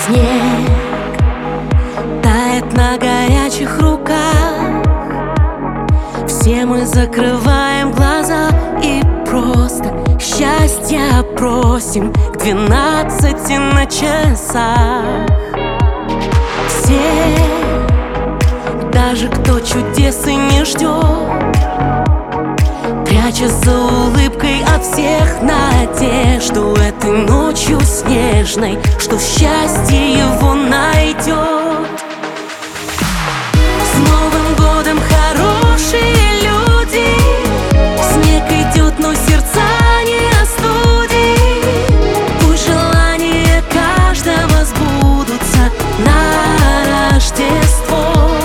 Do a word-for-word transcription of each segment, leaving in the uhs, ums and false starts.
Снег тает на горячих руках. Все мы закрываем глаза и просто счастья просим к двенадцати на часах. Все, даже кто чудес и не ждет, пряча за улыбкой от всех надежду этой ночью снежной, что счастье его найдет. С Новым годом, хорошие люди! Снег идет, но сердца не остудит. Пусть желания каждого сбудутся на Рождество.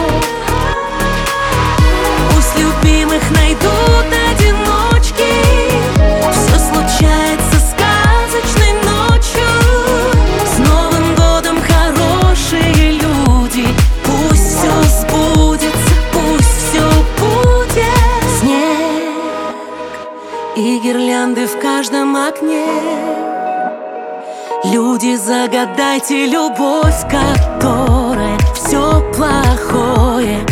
Пусть любимых найдут одиночки. Все случается сказочной ночью. С Новым годом, хорошие люди! Пусть все сбудется, пусть все будет. Снег и гирлянды в каждом окне. Люди, загадайте любовь, которая все плохое